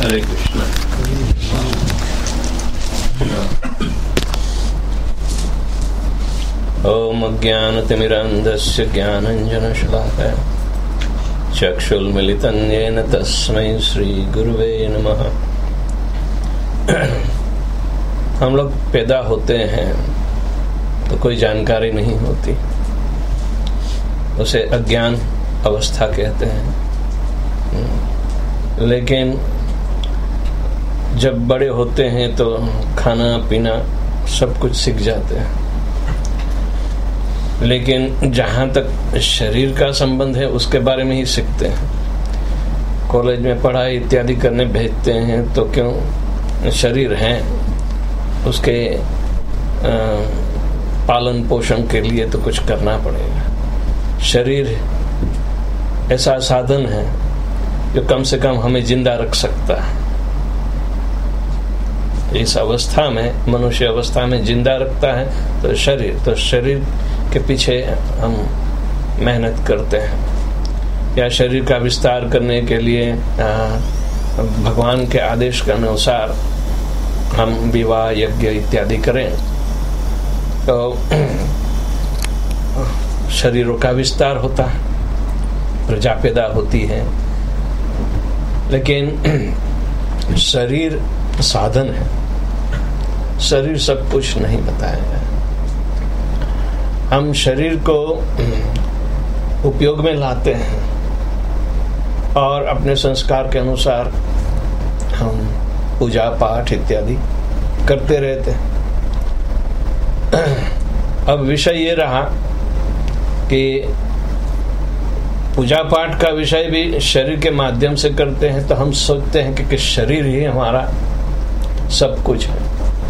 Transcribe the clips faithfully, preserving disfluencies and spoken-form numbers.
हरे कृष्णा। ओम अज्ञानतिमिरान्धस्य ज्ञानञ्जनशलाकया चक्षुर्मिलितं येन तस्मै श्रीगुरुवे नमः। हम लोग पैदा होते हैं तो कोई जानकारी नहीं होती, उसे अज्ञान अवस्था कहते हैं। लेकिन जब बड़े होते हैं तो खाना पीना सब कुछ सीख जाते हैं। लेकिन जहाँ तक शरीर का संबंध है उसके बारे में ही सीखते हैं। कॉलेज में पढ़ाई इत्यादि करने भेजते हैं तो क्यों, शरीर है, उसके आ, पालन पोषण के लिए तो कुछ करना पड़ेगा। शरीर ऐसा साधन है जो कम से कम हमें जिंदा रख सकता है। इस अवस्था में, मनुष्य अवस्था में जिंदा रखता है तो शरीर, तो शरीर के पीछे हम मेहनत करते हैं। या शरीर का विस्तार करने के लिए आ, भगवान के आदेश के अनुसार हम विवाह यज्ञ इत्यादि करें तो शरीरों का विस्तार होता है, प्रजा पैदा होती है। लेकिन शरीर साधन है, शरीर सब कुछ नहीं बताएगा। हम शरीर को उपयोग में लाते हैं और अपने संस्कार के अनुसार हम पूजा पाठ इत्यादि करते रहते हैं। अब विषय ये रहा कि पूजा पाठ का विषय भी शरीर के माध्यम से करते हैं तो हम सोचते हैं कि, कि शरीर ही हमारा सब कुछ है।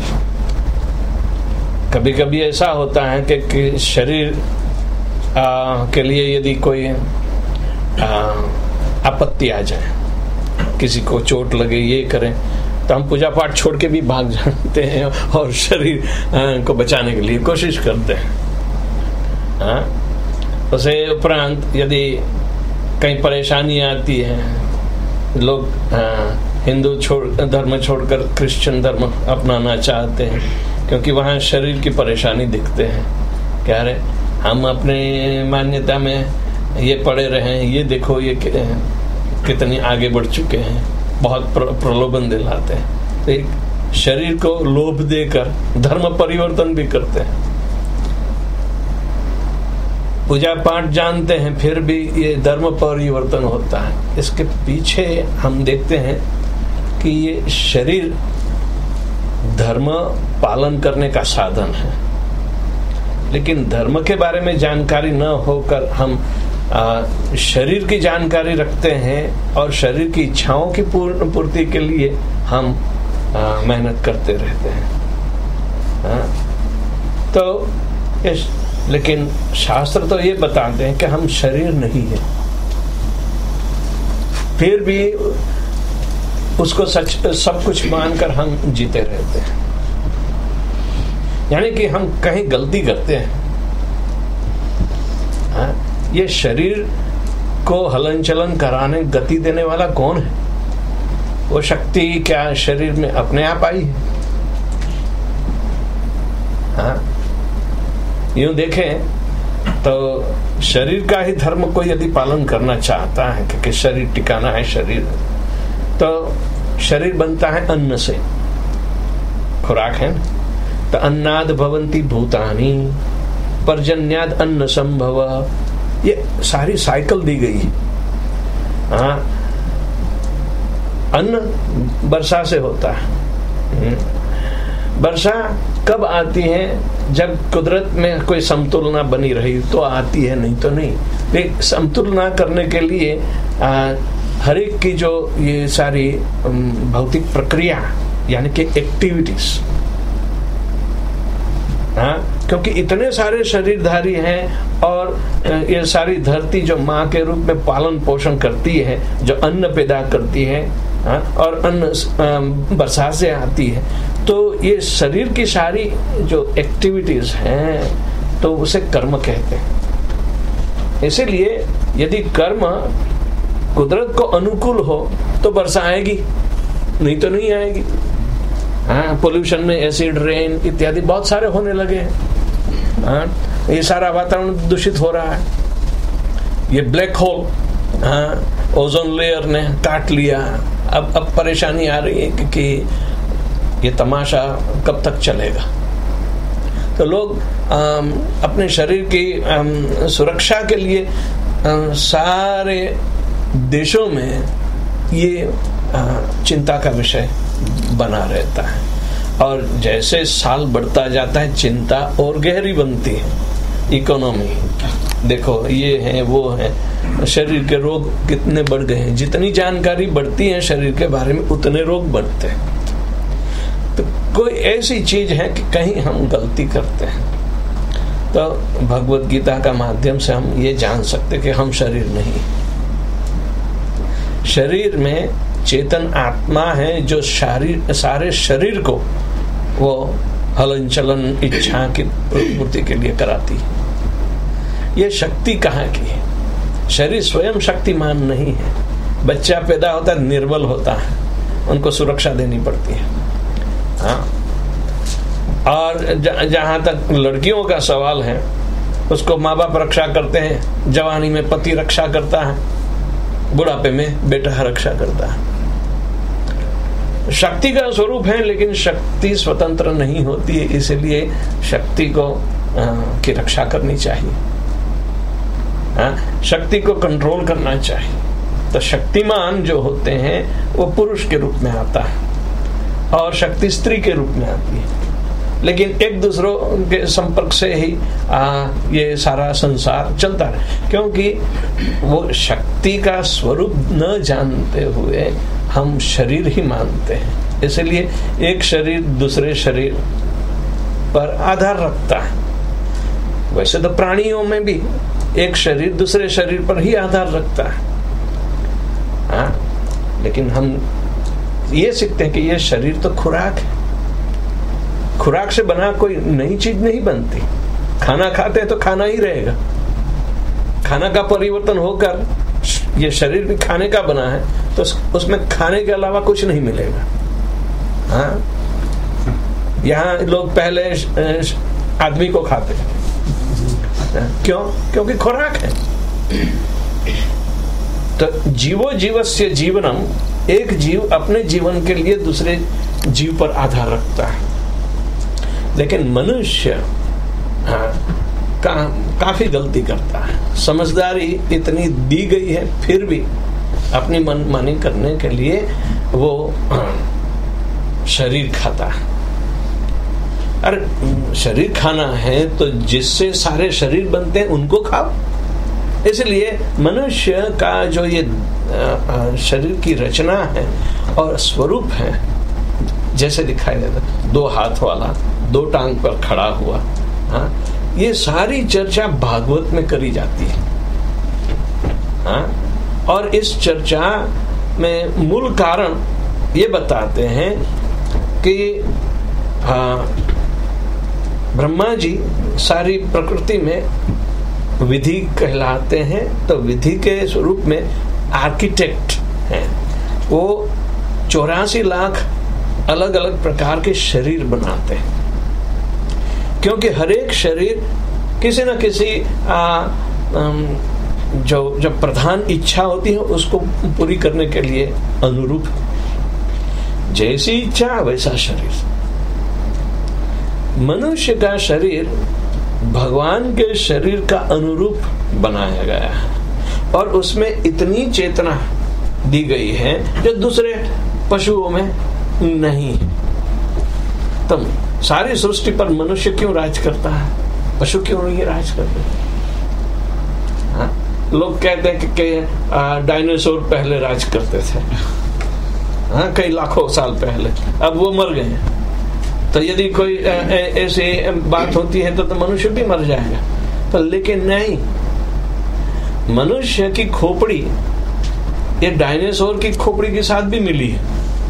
कभी कभी ऐसा होता है कि, कि शरीर आ, के लिए यदि कोई आ, आपत्ति आ जाए, किसी को चोट लगे, ये करें, तो हम पूजा पाठ छोड़ के भी भाग जाते हैं और शरीर आ, को बचाने के लिए कोशिश करते हैं। हाँ? उसे उपरांत यदि कहीं परेशानी आती है, लोग हिंदू छोड़ धर्म छोड़कर क्रिश्चियन धर्म अपनाना चाहते हैं क्योंकि वहाँ शरीर की परेशानी दिखते हैं। कह रहे हम अपने मान्यता में ये पड़े रहे, ये देखो ये कितनी आगे बढ़ चुके हैं, बहुत प्रलोभन दिलाते हैं। तो एक शरीर को लोभ देकर धर्म परिवर्तन भी करते हैं। पूजा पाठ जानते हैं फिर भी ये धर्म परिवर्तन होता है। इसके पीछे हम देखते हैं कि ये शरीर धर्म पालन करने का साधन है। लेकिन धर्म के बारे में जानकारी न होकर हम आ, शरीर की जानकारी रखते हैं और शरीर की इच्छाओं की पूर्ति के लिए हम आ, मेहनत करते रहते हैं। आ, तो इस लेकिन शास्त्र तो ये बताते हैं कि हम शरीर नहीं है, फिर भी उसको सच सब कुछ मानकर हम जीते रहते हैं। यानी कि हम कहीं गलती करते हैं। हाँ? ये शरीर को हलन चलन कराने, गति देने वाला कौन है? वो शक्ति क्या शरीर में अपने आप आई है? हाँ? यूं देखें तो शरीर का ही धर्म को यदि पालन करना चाहता है कि, कि शरीर टिकाना है, शरीर तो शरीर बनता है अन्न से, खुराक है ना। तो अन्नाद भवन्ति भूतानि पर्जन्याद अन्न संभव, ये सारी साइकिल दी गई है। हाँ, अन्न वर्षा से होता है। वर्षा कब आती है? जब कुदरत में कोई समतुलना बनी रही तो आती है, नहीं तो नहीं। लेकिन समतुलना करने के लिए आ, हर एक की जो ये सारी भौतिक प्रक्रिया यानी कि एक्टिविटीज, हाँ, क्योंकि इतने सारे शरीरधारी हैं और ये सारी धरती जो माँ के रूप में पालन पोषण करती है, जो अन्न पैदा करती है, हाँ, और अन्न वर्षा से आती है, तो ये शरीर की सारी जो एक्टिविटीज हैं तो उसे कर्म कहते हैं। इसीलिए यदि कर्म कुदरत को अनुकूल हो तो वर्षा आएगी, नहीं तो नहीं आएगी। हाँ, पोल्यूशन में एसिड रेन इत्यादि बहुत सारे होने लगे हैं। हाँ, ये सारा वातावरण दूषित हो रहा है। ये ब्लैक होल, हाँ, ओजोन लेयर ने काट लिया। अब अब परेशानी आ रही है कि ये तमाशा कब तक चलेगा। तो लोग आम, अपने शरीर की आम, सुरक्षा के लिए आम, सारे देशों में ये आ, चिंता का विषय बना रहता है। और जैसे साल बढ़ता जाता है चिंता और गहरी बनती है। इकोनॉमी देखो, ये है वो है, शरीर के रोग कितने बढ़ गए हैं। जितनी जानकारी बढ़ती है शरीर के बारे में उतने रोग बढ़ते हैं। तो कोई ऐसी चीज है कि कहीं हम गलती करते हैं, तो भगवत गीता का माध्यम से हम ये जान सकते कि हम शरीर नहीं। शरीर में चेतन आत्मा है जो शारीर सारे शरीर को वो हलन चलन इच्छा की पूर्ति के लिए कराती है। ये शक्ति कहाँ की है? शरीर स्वयं शक्तिमान नहीं है। बच्चा पैदा होता है निर्बल होता है, उनको सुरक्षा देनी पड़ती है। हाँ, और जहां तक लड़कियों का सवाल है, उसको माँ बाप रक्षा करते हैं, जवानी में पति रक्षा करता है, बुढ़ापे में बेटा रक्षा करता है। शक्ति का स्वरूप है, लेकिन शक्ति स्वतंत्र नहीं होती है, इसलिए शक्ति को आ, की रक्षा करनी चाहिए। आ, शक्ति को कंट्रोल करना चाहिए। तो शक्तिमान जो होते हैं वो पुरुष के रूप में आता है और शक्ति स्त्री के रूप में आती है। लेकिन एक दूसरों के संपर्क से ही आ, ये सारा संसार चलता है, क्योंकि वो शक्ति का स्वरूप न जानते हुए हम शरीर ही मानते हैं। इसलिए एक शरीर दूसरे शरीर पर आधार रखता है। वैसे तो प्राणियों में भी एक शरीर दूसरे शरीर पर ही आधार रखता है। हाँ, लेकिन हम ये सीखते हैं कि ये शरीर तो खुराक है। खुराक से बना कोई नई चीज नहीं बनती। खाना खाते हैं तो खाना ही रहेगा। खाना का परिवर्तन होकर ये शरीर भी खाने का बना है, तो उसमें खाने के अलावा कुछ नहीं मिलेगा। हाँ, यहाँ लोग पहले आदमी को खाते हैं। क्यों? क्योंकि खुराक है। तो जीवो जीवस्य जीवनम, एक जीव अपने जीवन के लिए दूसरे जीव पर आधार रखता है। लेकिन मनुष्य हाँ, का, काफी गलती करता है। समझदारी इतनी दी गई है, फिर भी अपनी मनमानी करने के लिए वो शरीर खाता है। अरे शरीर खाना है तो जिससे सारे शरीर बनते हैं उनको खाओ। इसलिए मनुष्य का जो ये शरीर की रचना है और स्वरूप है, जैसे दिखाई देता, दो हाथ वाला, दो टांग पर खड़ा हुआ, हाँ, ये सारी चर्चा भागवत में करी जाती है। हाँ, और इस चर्चा में मूल कारण ये बताते हैं कि हाँ, ब्रह्मा जी सारी प्रकृति में विधि कहलाते हैं, तो विधि के स्वरूप में आर्किटेक्ट हैं। वो चौरासी लाख अलग अलग प्रकार के शरीर बनाते हैं, क्योंकि हर एक शरीर किसी न किसी आ, जो जो प्रधान इच्छा होती है उसको पूरी करने के लिए अनुरूप। जैसी इच्छा वैसा शरीर। मनुष्य का शरीर भगवान के शरीर का अनुरूप बनाया गया है और उसमें इतनी चेतना दी गई है जो दूसरे पशुओं में नहीं। तब सारी सृष्टि पर मनुष्य क्यों राज करता है, पशु क्यों नहीं राज करते? हाँ? लोग कहते हैं कि, कि डायनासोर पहले राज करते थे, हाँ, कई लाखों साल पहले, अब वो मर गए हैं। तो यदि कोई ऐसी बात होती है तो, तो मनुष्य भी मर जाएगा। तो लेकिन नहीं, मनुष्य की खोपड़ी ये डायनासोर की खोपड़ी के साथ भी मिली है,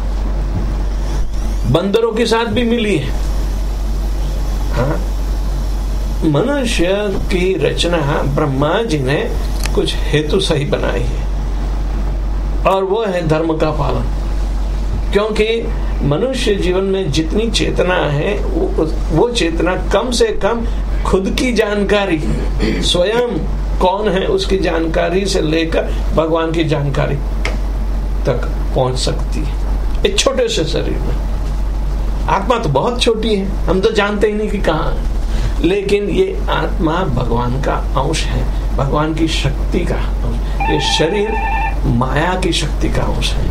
बंदरों के साथ भी मिली है। हाँ? मनुष्य की रचना ब्रह्मा जी ने कुछ हेतु सही बनाई है, और वो है धर्म का पालन। क्योंकि मनुष्य जीवन में जितनी चेतना है वो, वो चेतना कम से कम खुद की जानकारी, स्वयं कौन है उसकी जानकारी से लेकर भगवान की जानकारी तक पहुंच सकती है एक छोटे से शरीर में। आत्मा तो बहुत छोटी है, हम तो जानते ही नहीं कि कहाँ है, लेकिन ये आत्मा भगवान का अंश है, भगवान की शक्ति का अंश। ये शरीर माया की शक्ति का अंश है।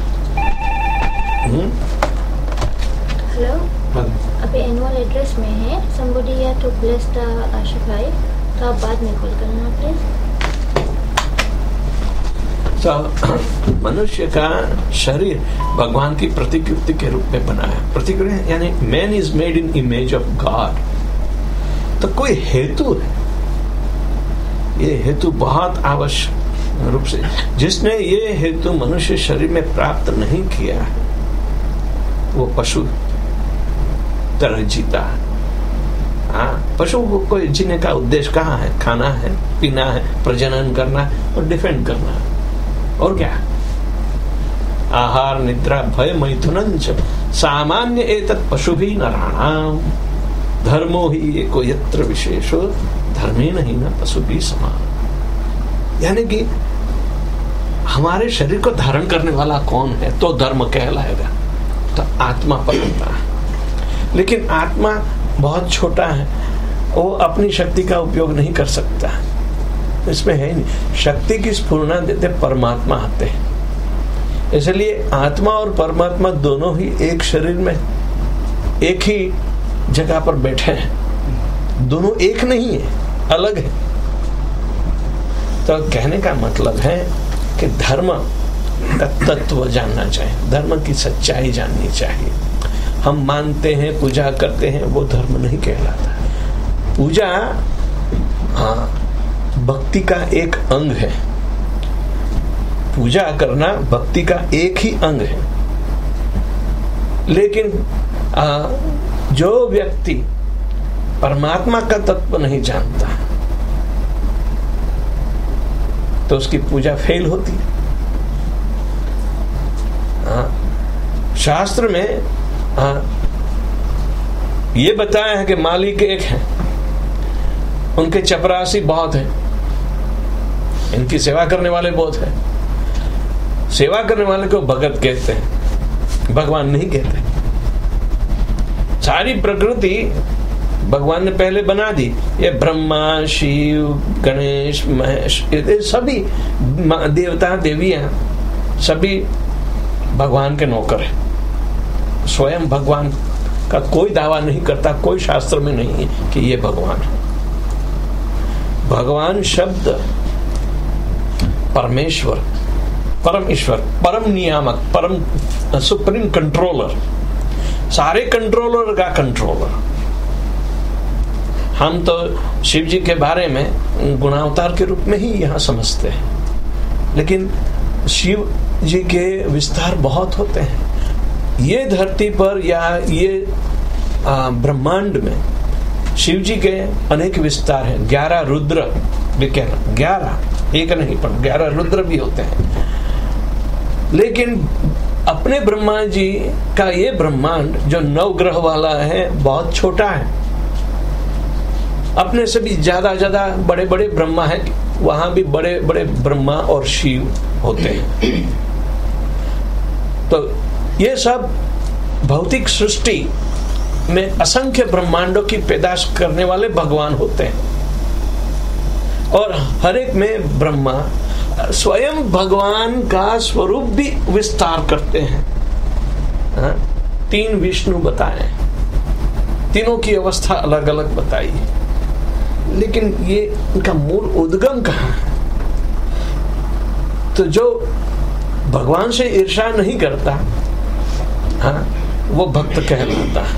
हेलो, अभी एनुअल एड्रेस में है, somebody here to bless the Ashik भाई, तो आप बाद में कॉल करना प्लीज। तो मनुष्य का शरीर भगवान की प्रतिकृति के रूप में बना है। प्रतिकृति यानी man is made in image of God. तो कोई हेतु है, ये हेतु बहुत आवश्यक रूप से, जिसने ये हेतु मनुष्य शरीर में प्राप्त नहीं किया है वो पशु तरह जीता है। हाँ, पशु को कोई जीने का उद्देश्य कहाँ है? खाना है, पीना है, प्रजनन करना है और डिफेंड करना है, और क्या? आहार निद्रा भय मैथुनं च सामान्य एतत् पशुभिः नराणाम् धर्मो ही एको यत्र विशेषो धर्मेण ही न पशुभिः समान। यानी कि हमारे शरीर को धारण करने वाला कौन है तो धर्म कहलाएगा, तो आत्मा परमात्मा है। लेकिन आत्मा बहुत छोटा है, वो अपनी शक्ति का उपयोग नहीं कर सकता, इसमें है नहीं। शक्ति की स्फुरना देते परमात्मा आते हैं। इसलिए आत्मा और परमात्मा दोनों ही एक शरीर में एक ही जगह पर बैठे हैं, दोनों एक नहीं है, अलग है। तो कहने का मतलब है कि धर्म का तत्व जानना चाहिए, धर्म की सच्चाई जाननी चाहिए। हम मानते हैं, पूजा करते हैं, वो धर्म नहीं कहलाता। पूजा हाँ भक्ति का एक अंग है, पूजा करना भक्ति का एक ही अंग है। लेकिन आ, जो व्यक्ति परमात्मा का तत्व नहीं जानता तो उसकी पूजा फेल होती है। आ, शास्त्र में आ, ये बताया है कि मालिक एक है, उनके चपरासी बहुत हैं, इनकी सेवा करने वाले बहुत हैं। सेवा करने वाले को भगत कहते हैं, भगवान नहीं कहते। सारी प्रकृति भगवान ने पहले बना दी, ये ब्रह्मा शिव गणेश महेश ये सभी देवता देवियां सभी भगवान के नौकर हैं। स्वयं भगवान का कोई दावा नहीं करता, कोई शास्त्र में नहीं है कि ये भगवान है। भगवान शब्द परमेश्वर, परम ईश्वर, परम नियामक, परम सुप्रीम कंट्रोलर, सारे कंट्रोलर का कंट्रोलर। हम तो शिव जी के बारे में गुणावतार के रूप में ही यहाँ समझते हैं, लेकिन शिव जी के विस्तार बहुत होते हैं। ये धरती पर या ये ब्रह्मांड में शिव जी के अनेक विस्तार हैं। ग्यारह रुद्र भी कहना, ग्यारह एक नहीं पर ग्यारह रुद्र भी होते हैं। लेकिन अपने ब्रह्मा जी का ये ब्रह्मांड जो नवग्रह वाला है बहुत छोटा है, अपने से भी ज्यादा ज्यादा बड़े बड़े ब्रह्मा है, वहां भी बड़े बड़े ब्रह्मा और शिव होते हैं। तो ये सब भौतिक सृष्टि में असंख्य ब्रह्मांडों की पैदाश करने वाले भगवान होते हैं, और हर एक में ब्रह्मा स्वयं भगवान का स्वरूप भी विस्तार करते हैं। हा? तीन विष्णु बताए, तीनों की अवस्था अलग अलग बताई, लेकिन ये इनका मूल उद्गम कहाँ है? तो जो भगवान से ईर्ष्या नहीं करता, हाँ, वो भक्त कहलाता है।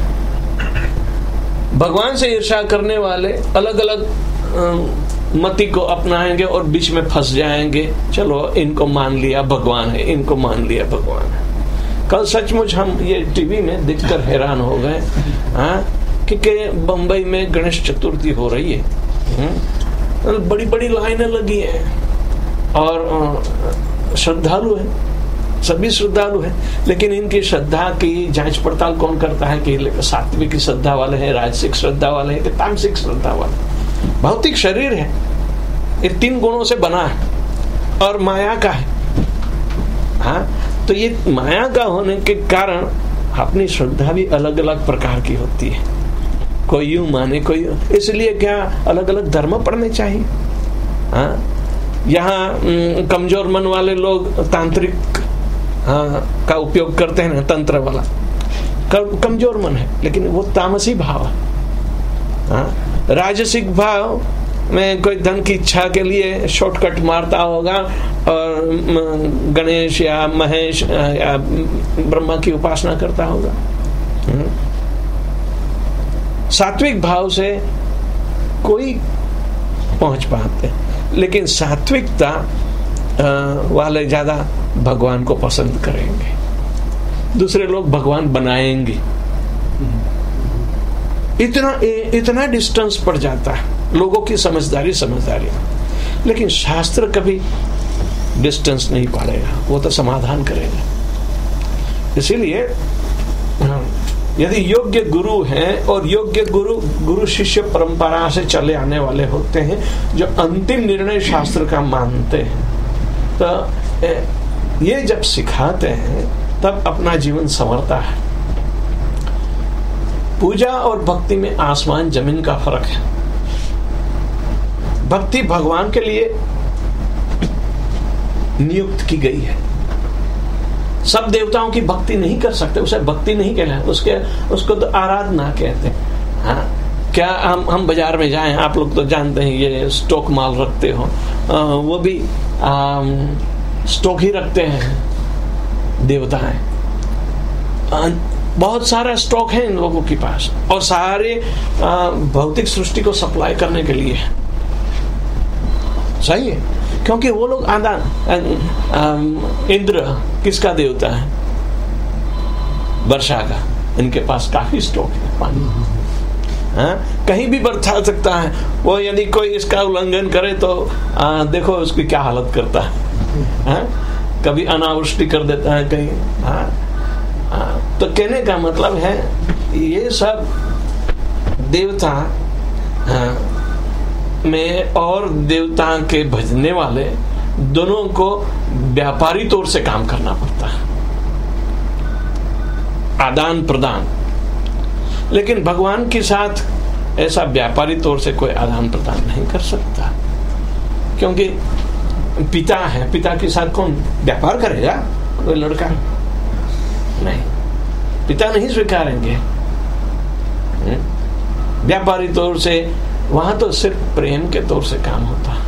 भगवान से ईर्ष्या करने वाले अलग अलग मति को अपनाएंगे और बीच में फंस जाएंगे। चलो इनको मान लिया भगवान है, इनको मान लिया भगवान है। कल सचमुच हम ये टीवी में देखकर हैरान हो गए, हाँ, कि बंबई में गणेश चतुर्थी हो रही है, बड़ी बड़ी लाइनें लगी हैं और श्रद्धालु हैं, सभी श्रद्धालु हैं, लेकिन इनकी श्रद्धा की जांच पड़ताल कौन करता है कि सात्विक श्रद्धा वाले हैं, राजसिक श्रद्धा वाले हैं कि तामसिक श्रद्धा वाले। भौतिक शरीर है, ये तीन गुणों से बना है और माया का है। हाँ, तो ये माया का होने के कारण अपनी श्रद्धा भी अलग अलग प्रकार की होती है। कोई यूं माने, कोई, इसलिए क्या अलग अलग धर्म पढ़ने चाहिए। हाँ, यहाँ कमजोर मन वाले लोग तांत्रिक हाँ का उपयोग करते हैं ना, तंत्र वाला कमजोर मन है, लेकिन वो तामसी भाव है। हाँ, राजसिक भाव में कोई धन की इच्छा के लिए शॉर्टकट मारता होगा और गणेश या महेश या ब्रह्मा की उपासना करता होगा। सात्विक भाव से कोई पहुंच पाते, लेकिन सात्विकता वाले ज्यादा भगवान को पसंद करेंगे, दूसरे लोग भगवान बनाएंगे। इतना इतना डिस्टेंस पड़ जाता है लोगों की समझदारी समझदारी लेकिन शास्त्र कभी डिस्टेंस नहीं पाड़ेगा, वो तो समाधान करेगा। इसीलिए यदि योग्य गुरु हैं और योग्य गुरु गुरु शिष्य परंपरा से चले आने वाले होते हैं, जो अंतिम निर्णय शास्त्र का मानते हैं, तो ये जब सिखाते हैं तब अपना जीवन संवरता है। पूजा और भक्ति में आसमान जमीन का फर्क है। भक्ति भगवान के लिए नियुक्त की गई है। सब देवताओं की भक्ति नहीं कर सकते, उसे भक्ति नहीं कहते, उसके उसको तो आराधना कहते हैं। हाँ, क्या हम हम बाजार में जाएं, आप लोग तो जानते हैं ये स्टॉक माल रखते हो, आ, वो भी आ, स्टॉक ही रखते हैं देवताएं। बहुत सारा स्टॉक है इन लोगों के पास और सारे भौतिक सृष्टि को सप्लाई करने के लिए। सही है, क्योंकि वो लोग आधा इंद्र किसका देवता है? वर्षा का। इनके पास काफी स्टॉक है पानी। हाँ, कहीं भी बरसा सकता है वो। यदि कोई इसका उल्लंघन करे तो आ, देखो उसकी क्या हालत करता है। हाँ? कभी अनावृष्टि कर देता है कहीं। हाँ? हाँ, तो कहने का मतलब है ये सब देवता हाँ, में और देवता के भजने वाले दोनों को व्यापारी तौर से काम करना पड़ता है, आदान प्रदान। लेकिन भगवान के साथ ऐसा व्यापारी तौर से कोई आदान प्रदान नहीं कर सकता, क्योंकि पिता है, पिता के साथ कौन व्यापार करेगा? कोई लड़का नहीं, पिता नहीं स्वीकारेंगे व्यापारी तौर से। वहां तो सिर्फ प्रेम के तौर से काम होता है।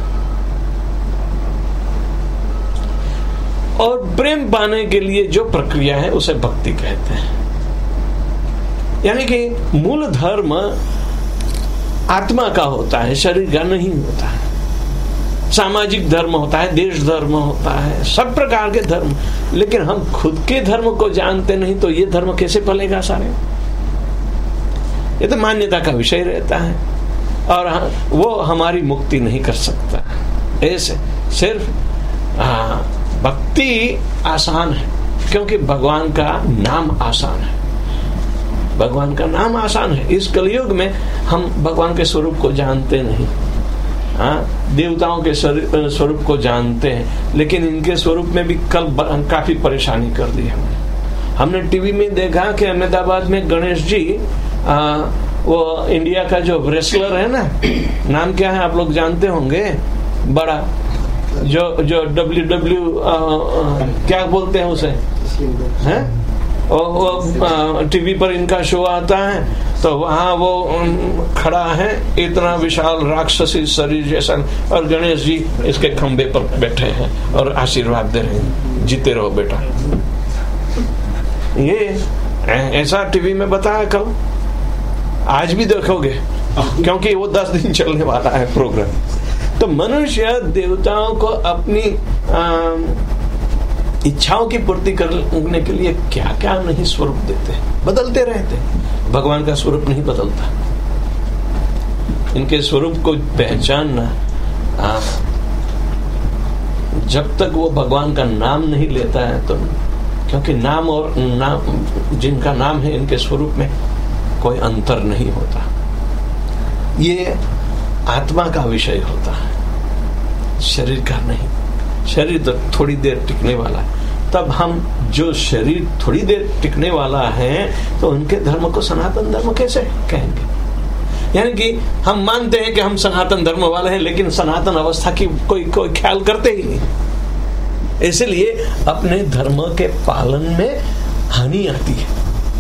और प्रेम पाने के लिए जो प्रक्रिया है उसे भक्ति कहते हैं। यानी कि मूल धर्म आत्मा का होता है, शरीर का नहीं होता है। सामाजिक धर्म होता है, देश धर्म होता है, सब प्रकार के धर्म। लेकिन हम खुद के धर्म को जानते नहीं तो ये धर्म कैसे पलेगा सारे? ये तो मान्यता का विषय रहता है और वो हमारी मुक्ति नहीं कर सकता। ऐसे सिर्फ हाँ, भक्ति आसान है क्योंकि भगवान का नाम आसान है। भगवान का नाम आसान है। इस कलयुग में हम भगवान के स्वरूप को जानते नहीं। हाँ, देवताओं के स्वरूप को जानते हैं, लेकिन इनके स्वरूप में भी कल काफी परेशानी कर दी हमने। हमने टीवी में देखा कि अहमदाबाद में गणेश जी आ, वो इंडिया का जो रेसलर है ना, नाम क्या है आप लोग जानते होंगे, बड़ा जो जो डब्ल्यू डब्ल्यू क्या बोलते हैं उसे, हैं? और वो टीवी पर इनका शो आता है तो वहाँ वो खड़ा है, इतना विशाल राक्षसी शरीर जैसा, और गणेश जी इसके खंबे पर बैठे हैं और आशीर्वाद दे रहे हैं, जीते रहो बेटा। ये ऐसा टीवी में बताया कल, आज भी देखोगे क्योंकि वो दस दिन चलने वाला है प्रोग्राम। तो मनुष्य देवताओं को अपनी आ, इच्छाओं की पूर्ति करने के लिए क्या क्या नहीं स्वरूप देते, बदलते रहते। भगवान का स्वरूप नहीं बदलता। इनके स्वरूप को पहचानना, जब तक वो भगवान का नाम नहीं लेता है तो क्योंकि नाम और नाम जिनका नाम है इनके स्वरूप में कोई अंतर नहीं होता। ये आत्मा का विषय होता है, शरीर का नहीं। शरीर तो थोड़ी देर टिकने वाला है। तब हम जो शरीर थोड़ी देर टिकने वाला है तो उनके धर्म को सनातन धर्म कैसे कहेंगे? यानी कि हम मानते हैं कि हम सनातन धर्म वाले हैं, लेकिन सनातन अवस्था की कोई कोई ख्याल करते ही नहीं। इसलिए अपने धर्म के पालन में हानि आती है।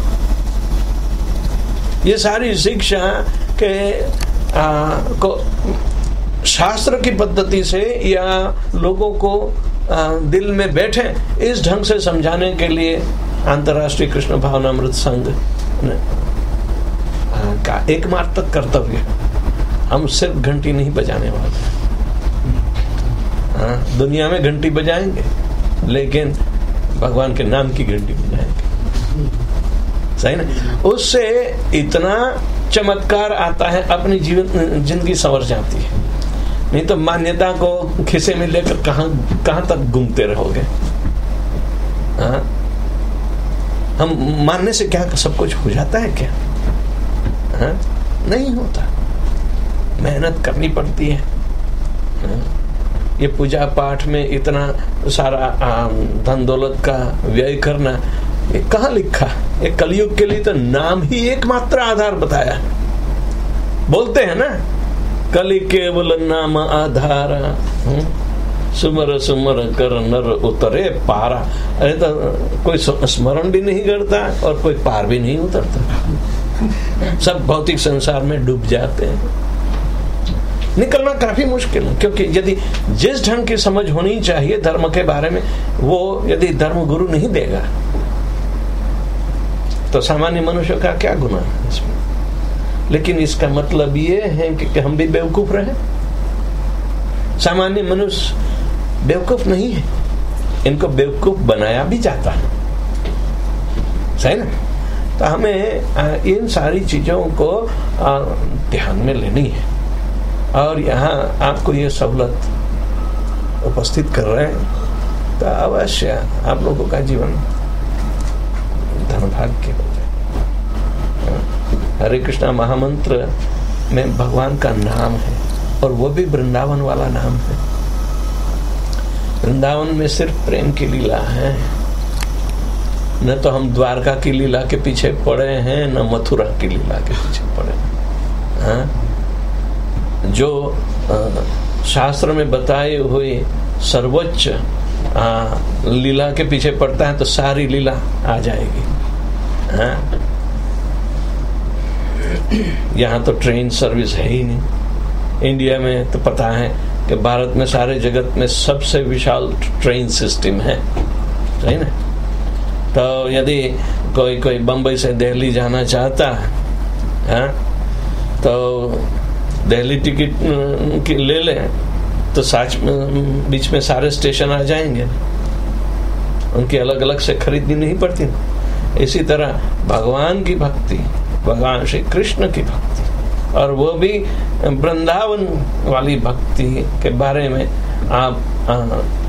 ये सारी शिक्षा के आ, को शास्त्र की पद्धति से या लोगों को आ, दिल में बैठे इस ढंग से समझाने के लिए अंतर्राष्ट्रीय कृष्ण भावनामृत संघ का एकमात्र कर्तव्य, हम सिर्फ घंटी नहीं बजाने वाले। हाँ, दुनिया में घंटी बजाएंगे लेकिन भगवान के नाम की घंटी बजाएंगे, सही ना? उससे इतना चमत्कार आता है, अपनी जीवन जिंदगी संवर जाती है। नहीं तो मान्यता को खिसे में लेकर कहां कहां तक घूमते रहोगे। हाँ? हम मानने से क्या सब कुछ हो जाता है क्या? हाँ? नहीं होता, मेहनत करनी पड़ती है। हाँ? ये पूजा पाठ में इतना सारा धन दौलत का व्यय करना, ये कहाँ लिखा? ये कलयुग के लिए तो नाम ही एकमात्र आधार बताया। बोलते हैं ना, कलि केवल नाम आधार, सुमर सुमर कर नर उतरे पारा। अरे तो कोई स्मरण भी नहीं करता और कोई पार भी नहीं उतरता, सब भौतिक संसार में डूब जाते हैं। निकलना काफी मुश्किल है, क्योंकि यदि जिस ढंग की समझ होनी चाहिए धर्म के बारे में, वो यदि धर्म गुरु नहीं देगा तो सामान्य मनुष्य का क्या गुनाह है इसमें? लेकिन इसका मतलब ये है कि हम भी बेवकूफ रहे। सामान्य मनुष्य बेवकूफ नहीं है, इनको बेवकूफ बनाया भी जाता है, सही ना? तो हमें इन सारी चीजों को ध्यान में लेनी है। और यहाँ आपको ये सहूलत उपस्थित कर रहे हैं तो अवश्य आप लोगों का जीवन धनभाग्य हो जाए। हरे कृष्णा महामंत्र में भगवान का नाम है, और वो भी वृंदावन वाला नाम है। वृंदावन में सिर्फ प्रेम की लीला है, न तो हम द्वारका की लीला के पीछे पड़े हैं, न मथुरा की लीला के पीछे पड़े हैं। हाँ? जो आ, शास्त्र में बताए हुए सर्वोच्च आ, लीला के पीछे पड़ता है तो सारी लीला आ जाएगी। हाँ? यहाँ तो ट्रेन सर्विस है ही नहीं। इंडिया में तो पता है कि भारत में सारे जगत में सबसे विशाल ट्रेन सिस्टम है, सही ना? तो यदि कोई कोई बम्बई से दिल्ली जाना चाहता है, हाँ? तो दिल्ली टिकट की ले लें तो साच बीच में सारे स्टेशन आ जाएंगे, उनकी अलग अलग से खरीदनी नहीं पड़ती। इसी तरह भगवान की भक्ति, भगवान श्री कृष्ण की भक्ति, और वो भी वृंदावन वाली भक्ति के बारे में आप आ,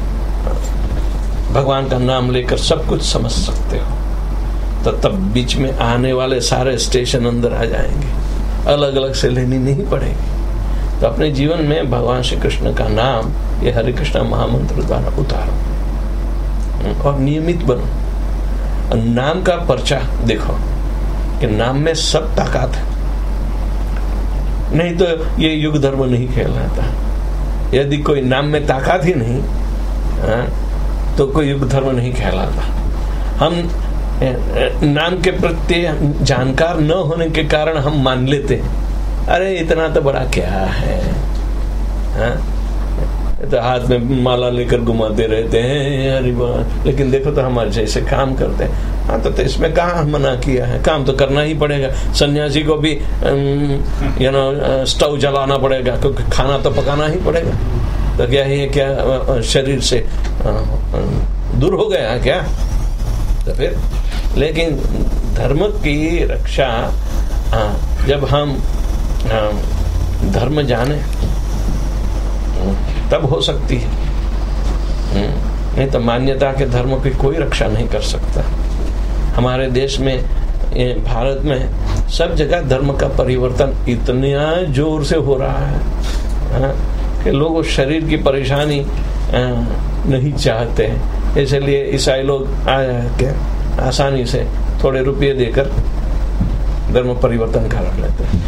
भगवान का नाम लेकर सब कुछ समझ सकते हो। तो तब बीच में आने वाले सारे स्टेशन अंदर आ जाएंगे, अलग अलग से लेनी नहीं पड़ेगी। तो अपने जीवन में भगवान श्री कृष्ण का नाम, ये हरे कृष्णा महामंत्र द्वारा उतारो और नियमित बनो। और नाम का पर्चा देखो कि नाम में सब ताकत है, नहीं तो ये युग धर्म नहीं कहलाता। यदि कोई नाम में ताकत ही नहीं, आ, तो कोई युग धर्म नहीं कहलाता। हम नाम के प्रति जानकार न होने के कारण हम मान लेते हैं, अरे इतना तो बड़ा क्या है, हाँ? तो हाथ में माला लेकर घुमाते रहते हैं, अरे वाह, लेकिन देखो तो हमारे जैसे काम करते हैं। हाँ, तो, तो इसमें कहाँ मना किया है? काम तो करना ही पड़ेगा। सन्यासी को भी यू नो स्टोव जलाना पड़ेगा, क्योंकि खाना तो पकाना ही पड़ेगा। तो क्या है, क्या शरीर से दूर हो गया क्या? तो फिर लेकिन धर्म की रक्षा जब हम धर्म जाने तब हो सकती है। नहीं तो मान्यता के धर्म की कोई रक्षा नहीं कर सकता। हमारे देश में, भारत में सब जगह धर्म का परिवर्तन इतना जोर से हो रहा है, है कि लोग उस शरीर की परेशानी नहीं चाहते हैं, इसलिए ईसाई लोग के आसानी से थोड़े रुपये देकर धर्म परिवर्तन करा लेते हैं।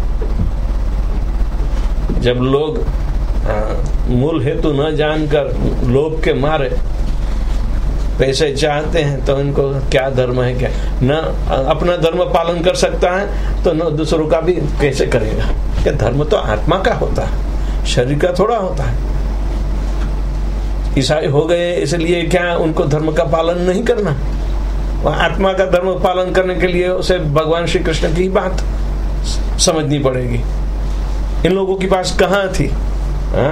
जब लोग मूल हेतु न जानकर लोभ के मारे पैसे चाहते हैं तो इनको क्या धर्म है, क्या न अपना धर्म पालन कर सकता है तो न दूसरों का भी कैसे करेगा। क्या धर्म तो आत्मा का होता है, शरीर का थोड़ा होता है। ईसाई हो गए इसलिए क्या उनको धर्म का पालन नहीं करना? वह आत्मा का धर्म पालन करने के लिए उसे भगवान श्री कृष्ण की बात समझनी पड़ेगी। इन लोगों के पास कहाँ थी? हा?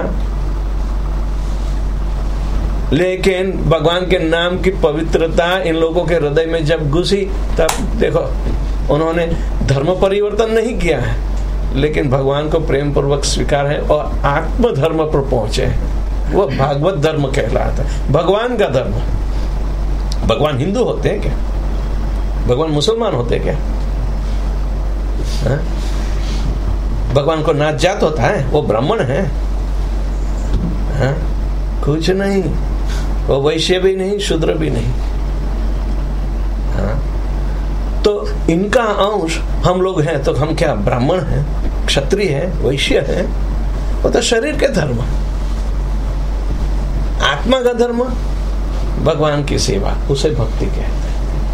लेकिन भगवान के नाम की पवित्रता इन लोगों के हृदय में जब घुसी तब देखो उन्होंने धर्म परिवर्तन नहीं किया है, लेकिन भगवान को प्रेम पूर्वक स्वीकार है और आत्म धर्म पर पहुंचे हैं। वो भागवत धर्म कहलाता है, भगवान का धर्म। भगवान हिंदू होते हैं क्या? भगवान मुसलमान होते हैं क्या? हा? भगवान को नाच जात होता है? वो ब्राह्मण है? हा? कुछ नहीं, वो वैश्य भी नहीं, शूद्र भी नहीं। हाँ? तो इनका अंश हम लोग हैं तो हम क्या ब्राह्मण हैं, क्षत्रिय हैं, वैश्य हैं? वो तो शरीर के धर्म। आत्मा का धर्म भगवान की सेवा, उसे भक्ति कहते हैं।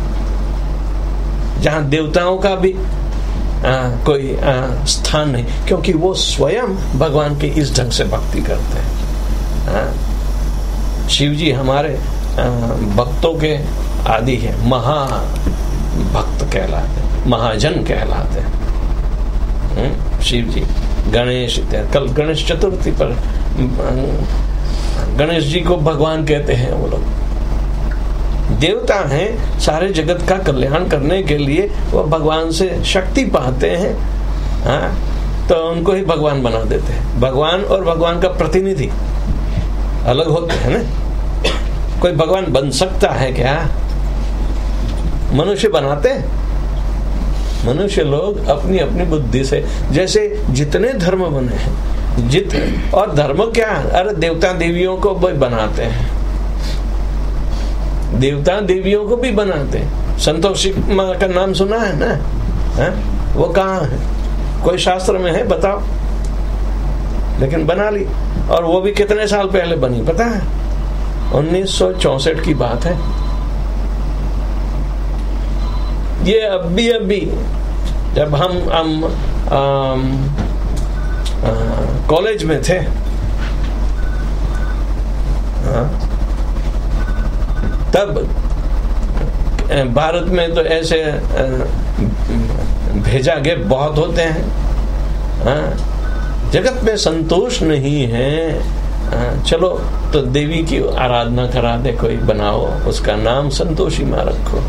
जहां देवताओं का भी आ, कोई आ, स्थान नहीं, क्योंकि वो स्वयं भगवान की इस ढंग से भक्ति करते हैं। आ, शिव जी हमारे भक्तों के आदि है, महा भक्त कहलाते, महाजन कहलाते हैं शिव जी। गणेश, कल गणेश चतुर्थी पर गणेश जी को भगवान कहते हैं। वो लोग देवता हैं, सारे जगत का कल्याण करने के लिए वो भगवान से शक्ति पाते हैं। हाँ, तो उनको ही भगवान बना देते हैं। भगवान और भगवान का प्रतिनिधि अलग होते हैं ना। कोई भगवान बन सकता है क्या? मनुष्य बनाते हैं। मनुष्य लोग अपनी अपनी बुद्धि से, जैसे जितने धर्म बने हैं, जित और धर्म क्या, अरे देवता देवियों को भी बनाते हैं, देवता देवियों को भी बनाते हैं। संतोषी माँ का नाम सुना है ना? है? वो कहाँ है? कोई शास्त्र में है बताओ? लेकिन बना ली, और वो भी कितने साल पहले बनी पता है? उन्नीस सौ चौसठ की बात है। ये अभी अभी जब हम हम कॉलेज में थे, आ, तब भारत में तो ऐसे आ, भेजा गए बहुत होते हैं। आ, जगत में संतोष नहीं है, आ, चलो तो देवी की आराधना करा दे, कोई बनाओ, उसका नाम संतोषी माँ रखो।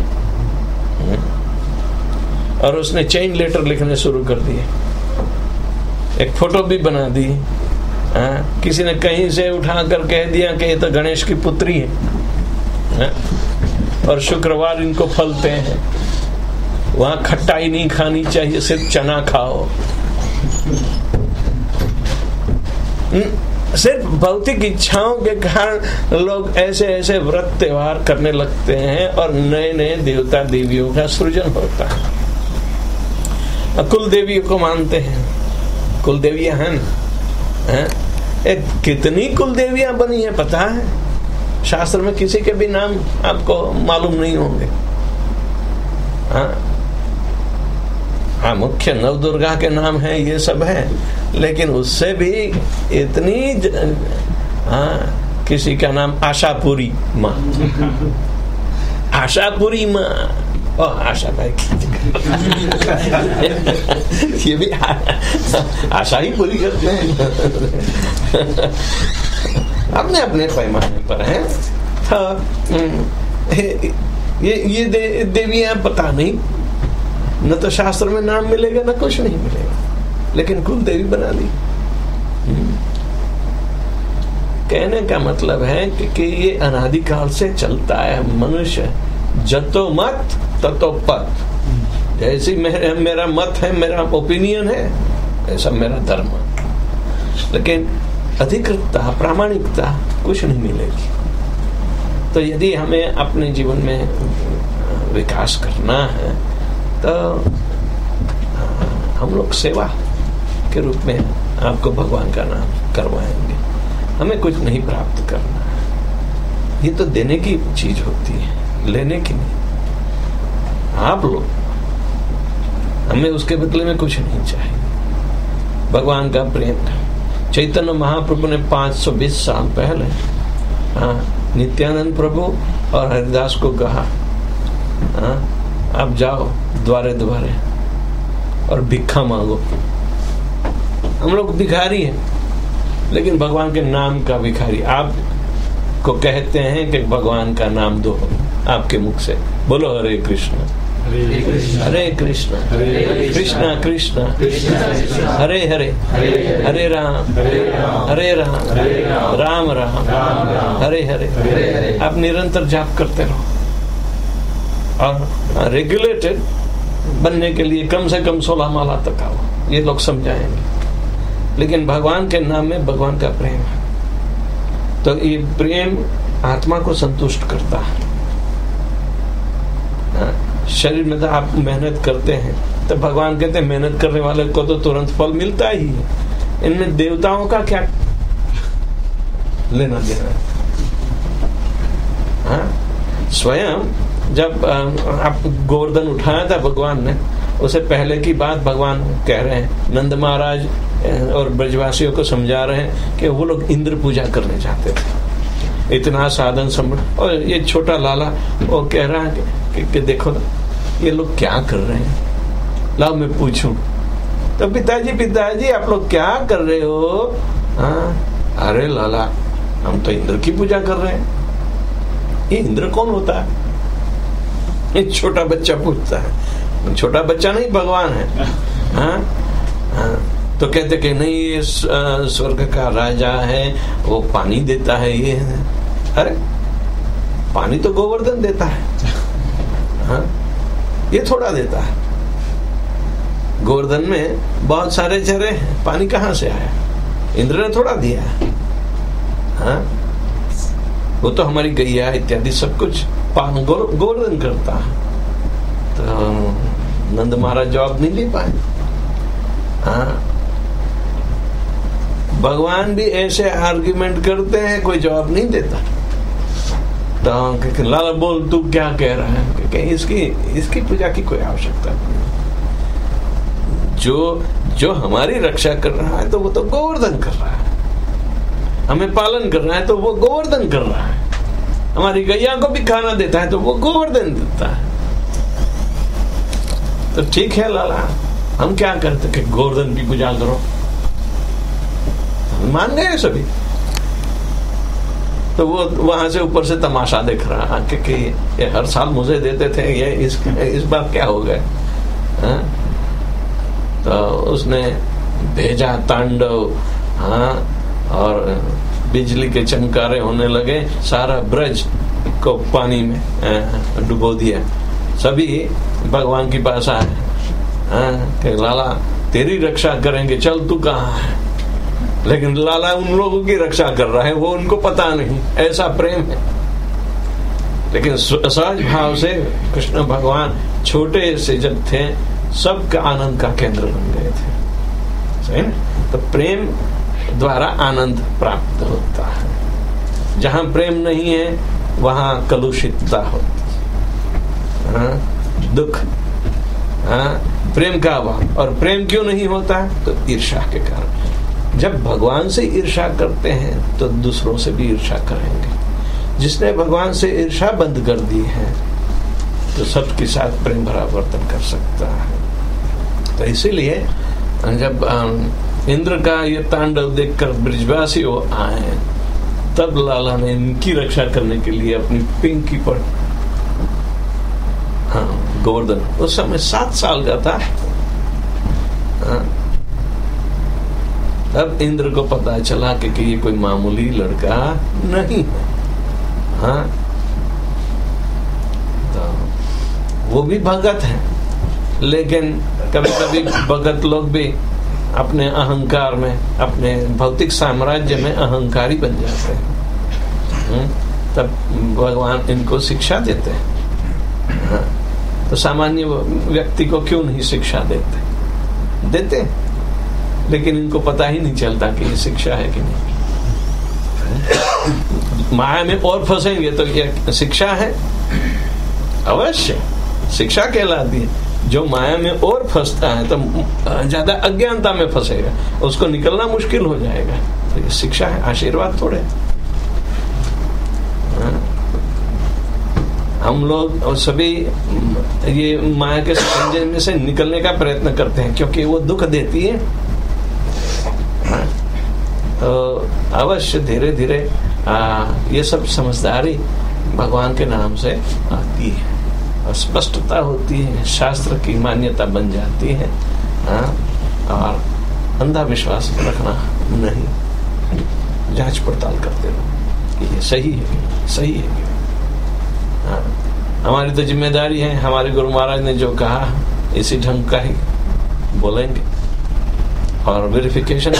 और उसने चेन लेटर लिखने शुरू कर दिए, एक फोटो भी बना दी। आ, किसी ने कहीं से उठाकर कह दिया कि ये तो गणेश की पुत्री है, आ, और शुक्रवार इनको फलते हैं, वहां खट्टाई नहीं खानी चाहिए, सिर्फ चना खाओ। सिर्फ भौतिक इच्छाओं के कारण लोग ऐसे ऐसे व्रत त्योहार करने लगते हैं और नए नए देवता देवियों का सृजन होता है। कुल देवियों को मानते हैं, कुल देवियां हैं, हैं? एक कितनी कुल देवियां बनी है पता है? शास्त्र में किसी के भी नाम आपको मालूम नहीं होंगे। हाँ, हाँ, मुख्य नवदुर्गा के नाम है, ये सब है, लेकिन उससे भी इतनी ज... हाँ, किसी का नाम आशापुरी माँ, आशापुरी माँ, ओ आशा भाई ये भी आ, आशा ही पूरी करते हैं अपने अपने पैमाने पर है। ये ये दे, देवियां पता नहीं, न तो शास्त्र में नाम मिलेगा न कुछ नहीं मिलेगा, लेकिन कुल देवी बना ली। कहने का मतलब है कि, कि ये अनादिकाल से चलता है। मनुष्य जतो मत ततो पथ, जैसी मेरा, मेरा मत है, मेरा ओपिनियन है, ऐसा मेरा धर्म। लेकिन अधिकृतता, प्रामाणिकता कुछ नहीं मिलेगी। तो यदि हमें अपने जीवन में विकास करना है तो हम लोग सेवा के रूप में आपको भगवान का नाम करवाएंगे। हमें कुछ नहीं प्राप्त करना है, ये तो देने की चीज होती है, लेने की नहीं। आप लोग, हमें उसके बदले में कुछ नहीं चाहिए। भगवान का प्रेम। चैतन्य महाप्रभु ने पाँच सौ बीस साल पहले हाँ नित्यानंद प्रभु और हरिदास को कहा, हाँ आप जाओ द्वारे द्वारे और भिक्षा मांगो। हम लोग भिखारी हैं, लेकिन भगवान के नाम का भिखारी। आप को कहते हैं कि भगवान का नाम दो आपके मुख से, बोलो हरे कृष्ण हरे कृष्ण कृष्ण कृष्ण हरे हरे हरे राम हरे राम राम राम हरे हरे। आप निरंतर जाप करते रहो और रेगुलेटेड बनने के लिए कम से कम सोलह माला तक आओ, ये लोग समझाएंगे। लेकिन भगवान के नाम में भगवान का प्रेम है, तो ये प्रेम आत्मा को संतुष्ट करता है। शरीर में तो आप मेहनत करते हैं, तो भगवान कहते हैं मेहनत करने वाले को तो तुरंत फल मिलता ही है, इनमें देवताओं का क्या लेना देना। हाँ, स्वयं जब आप गोवर्धन उठाया था भगवान ने, उसे पहले की बात भगवान कह रहे हैं। नंद महाराज और ब्रजवासियों को समझा रहे हैं कि वो लोग इंद्र पूजा करने जाते थे, इतना साधन संभल, और ये छोटा लाला वो कह रहा है कि, कि, कि देखो ना ये लोग क्या कर रहे हैं, लाओ मैं पूछूं। तो पिताजी पिताजी आप लोग क्या कर रहे हो? हाँ, अरे लाला हम तो इंद्र की पूजा कर रहे हैं। ये इंद्र कौन होता है? ये छोटा बच्चा पूछता है। छोटा बच्चा नहीं, भगवान है। हाँ, हाँ। तो कहते कि नहीं ये स्वर्ग का राजा है, वो पानी देता है। ये अरे पानी तो गोवर्धन देता है, हाँ? ये थोड़ा देता है। गोवर्धन में बहुत सारे चरे हैं, पानी कहाँ से आया? इंद्र ने थोड़ा दिया है, हाँ? वो तो हमारी गैया इत्यादि सब कुछ पान गोवर्धन करता है। तो नंद महाराज जवाब नहीं दे पाए। हाँ, भगवान भी ऐसे आर्ग्यूमेंट करते हैं, कोई जवाब नहीं देता। तो लाला बोल तू क्या कह रहा है? कि इसकी इसकी पूजा की कोई आवश्यकता नहीं। जो जो हमारी रक्षा कर रहा है तो वो तो गोवर्धन कर रहा है, हमें पालन कर रहा है तो वो गोवर्धन कर रहा है, हमारी गैया को भी खाना देता है तो वो गोवर्धन देता है। तो ठीक है लाला, हम क्या करते कि गोवर्धन की पूजा करो, मान गए सभी। तो वो वहां से ऊपर से तमाशा देख रहा है कि, कि ये हर साल मुझे देते थे, ये इस इस बार क्या हो गया? तो उसने भेजा तांडव, हाँ, और बिजली के चमकारे होने लगे, सारा ब्रज को पानी में डुबो दिया। सभी भगवान के पास आए, हाँ, कि लाला तेरी रक्षा करेंगे, चल तू कहाँ है? लेकिन लाला उन लोगों की रक्षा कर रहा है, वो उनको पता नहीं, ऐसा प्रेम है। लेकिन सहज भाव से कृष्ण भगवान छोटे से जब थे, सबका आनंद का केंद्र बन गए थे। सही ना? तो प्रेम द्वारा आनंद प्राप्त होता है। जहां प्रेम नहीं है वहां कलुषितता होती है, दुख, हाँ, प्रेम का अभाव। और प्रेम क्यों नहीं होता है? तो ईर्ष्या के कारण। जब भगवान से ईर्ष्या करते हैं तो दूसरों से भी ईर्ष्या करेंगे। जिसने भगवान से ईर्ष्या बंद कर दी है तो सबके साथ प्रेम भरा वर्तन कर सकता है। तो इसीलिए जब इंद्र का ये तांडव देखकर ब्रिजवासी वो आए, तब लाला ने इनकी रक्षा करने के लिए अपनी पिंकी पर, हाँ, गोवर्धन उस समय सात साल का था, हाँ, तब इंद्र को पता चला कि, कि ये कोई मामूली लड़का नहीं है। हाँ, तो वो भी भगत है, लेकिन कभी कभी भगत लोग भी अपने अहंकार में, अपने भौतिक साम्राज्य में अहंकारी बन जाते हैं। तब भगवान इनको शिक्षा देते हैं। हाँ, तो सामान्य व्यक्ति को क्यों नहीं शिक्षा देते? देते, लेकिन इनको पता ही नहीं चलता कि ये शिक्षा है कि नहीं। माया में और फंसेंगे तो ये शिक्षा है? अवश्य शिक्षा कहलाती है। जो माया में और फंसता है तो ज्यादा अज्ञानता में फंसेगा, उसको निकलना मुश्किल हो जाएगा। तो ये शिक्षा है, आशीर्वाद थोड़े। हम लोग और सभी ये माया के संजय में से निकलने का प्रयत्न करते हैं, क्योंकि वो दुख देती है। तो अवश्य धीरे धीरे ये सब समझदारी भगवान के नाम से आती है और स्पष्टता होती है, शास्त्र की मान्यता बन जाती है। हाँ, और अंधविश्वास रखना नहीं, जांच पड़ताल करते रहो कि ये सही है, सही है। हाँ, हमारी तो जिम्मेदारी है, हमारे गुरु महाराज ने जो कहा इसी ढंग का ही बोलेंगे और वेरिफिकेशन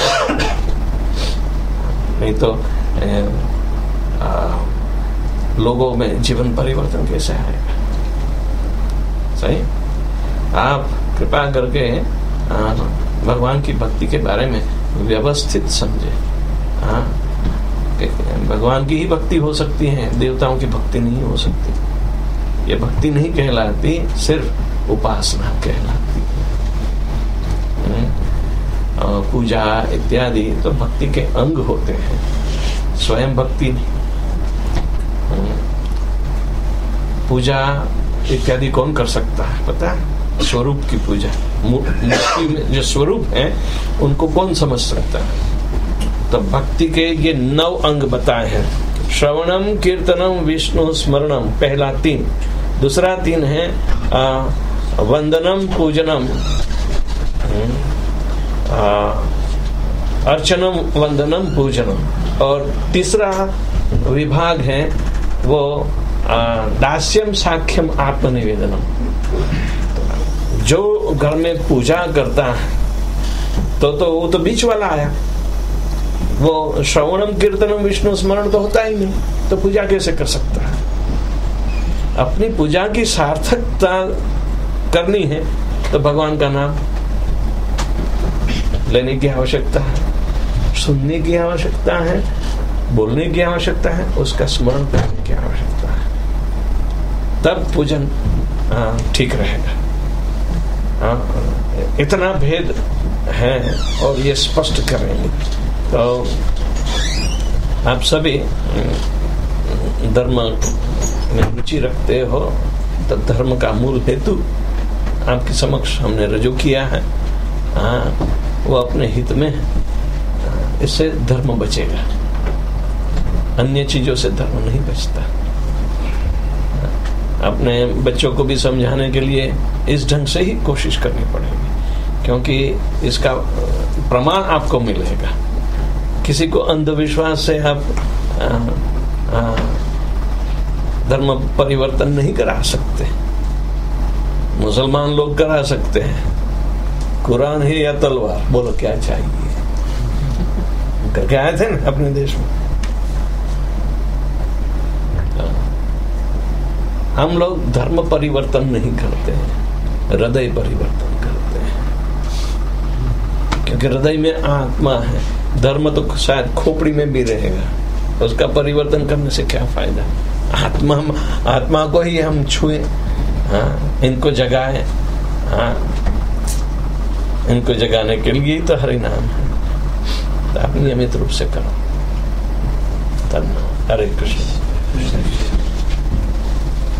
नहीं तो ए, आ, लोगों में जीवन परिवर्तन कैसे आएगा? सही। आप कृपा करके आ, भगवान की भक्ति के बारे में व्यवस्थित समझे। हाँ, भगवान की ही भक्ति हो सकती है, देवताओं की भक्ति नहीं हो सकती। ये भक्ति नहीं कहलाती, सिर्फ उपासना कहलाती है। पूजा इत्यादि तो भक्ति के अंग होते हैं, स्वयं भक्ति नहीं। पूजा इत्यादि कौन कर सकता है पता है? स्वरूप की पूजा, मूर्ति में जो स्वरूप है उनको कौन समझ सकता है? तो भक्ति के ये नौ अंग बताए हैं। श्रवणम, कीर्तनम, विष्णु स्मरणम, पहला तीन। दूसरा तीन है आ, वंदनम, पूजनम, आ, अर्चनम, वंदनम, पूजनम। और तीसरा विभाग है वो आ, दास्यम, साख्यम, आत्मनिवेदनम। जो घर में पूजा करता है तो तो वो तो बीच वाला आया, वो श्रवणम, कीर्तनम, विष्णु स्मरण तो होता ही नहीं, तो पूजा कैसे कर सकता है? अपनी पूजा की सार्थकता करनी है तो भगवान का नाम लेने की आवश्यकता है, सुनने की आवश्यकता है, बोलने की आवश्यकता है, उसका स्मरण करने की आवश्यकता है। तब पूजन ठीक रहेगा। आ, इतना भेद है और ये स्पष्ट करेंगे। तो आप सभी धर्म में रुचि रखते हो, तो धर्म का मूल हेतु आपके समक्ष हमने रजू किया है। हाँ, वो अपने हित में, इससे धर्म बचेगा, अन्य चीजों से धर्म नहीं बचता। अपने बच्चों को भी समझाने के लिए इस ढंग से ही कोशिश करनी पड़ेगी, क्योंकि इसका प्रमाण आपको मिलेगा। किसी को अंधविश्वास से आप आ, आ, धर्म परिवर्तन नहीं करा सकते। मुसलमान लोग करा सकते हैं, कुरान है या तलवार, बोलो क्या चाहिए, करके आए थे ना अपने देश में। हम लोग धर्म परिवर्तन नहीं करते हैं, हृदय परिवर्तन करते हैं, क्योंकि हृदय में आत्मा है। धर्म तो शायद खोपड़ी में भी रहेगा, उसका परिवर्तन करने से क्या फायदा? आत्मा आत्मा को ही हम छुए, हाँ, इनको जगाए, हाँ, इनको जगाने के लिए ही तो हरि नाम है। तो आप नियमित रूप से करो। धन्यवाद। हरे कृष्ण।